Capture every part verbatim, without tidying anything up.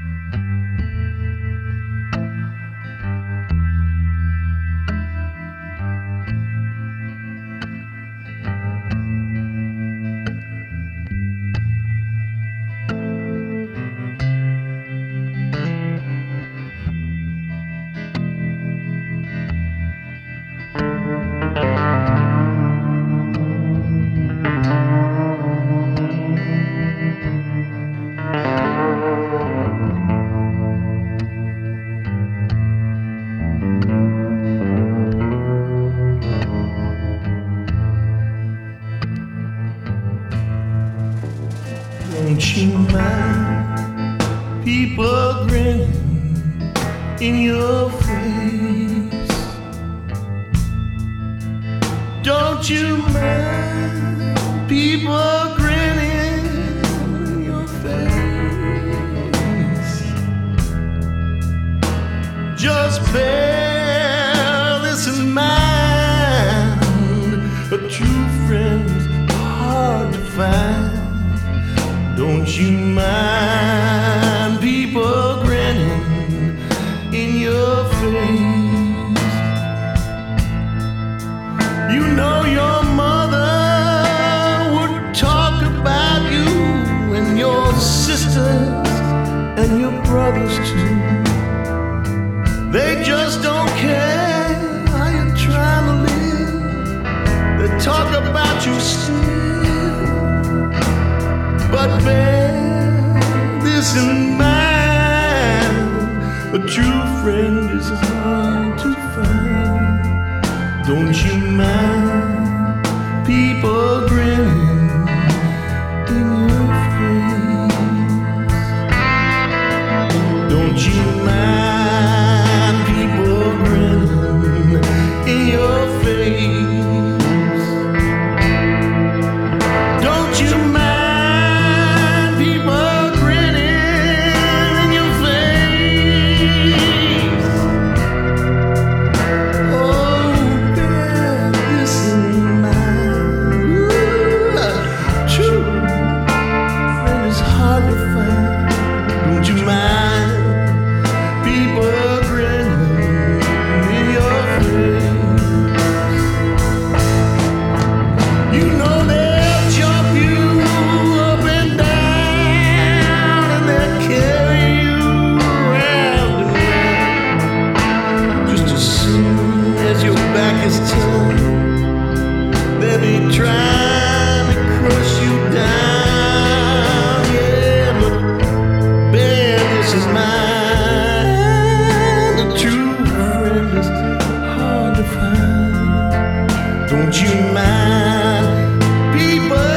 Don't you mind people grinning in your face? Don't you mind people grinning in your face? Just bear this in mind, a true friend's hard to find. Don't you mind people grinning in your face? You know your mother would talk about you and your sisters and your brothers too. They just don't care how you're trying to live. They talk about you still. But bear this in mind, a true friend is hard to find. Don't you mind people grinning in your face? Don't you mind people grinning in your face? Don't you mind trying to crush you down, yeah, but bear this in mind, a true friend is hard to find. Don't you mind people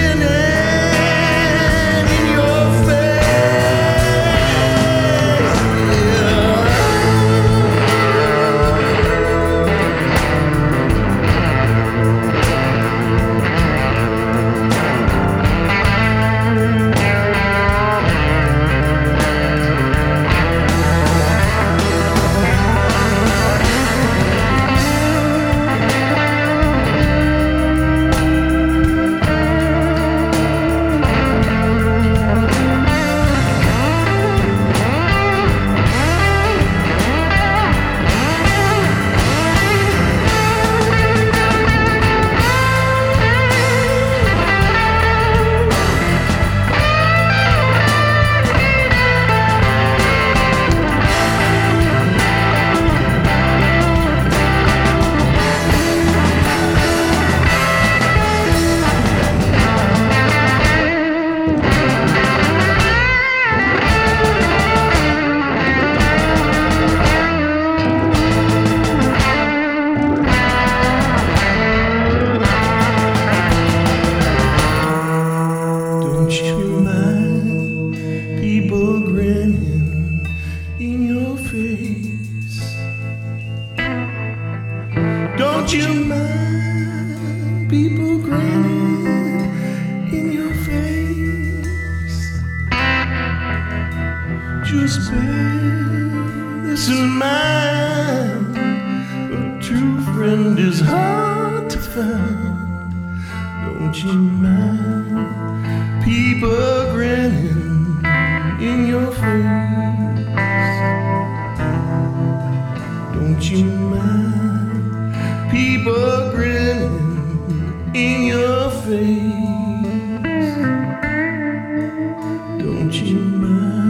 grinning in your face? People grinning in your face. Don't you mind people grinning in your face? Just bear this in mind, a true friend is hard to find. Don't you mind people grinning in in your face. Don't you mind people grinning in your face? Don't you mind?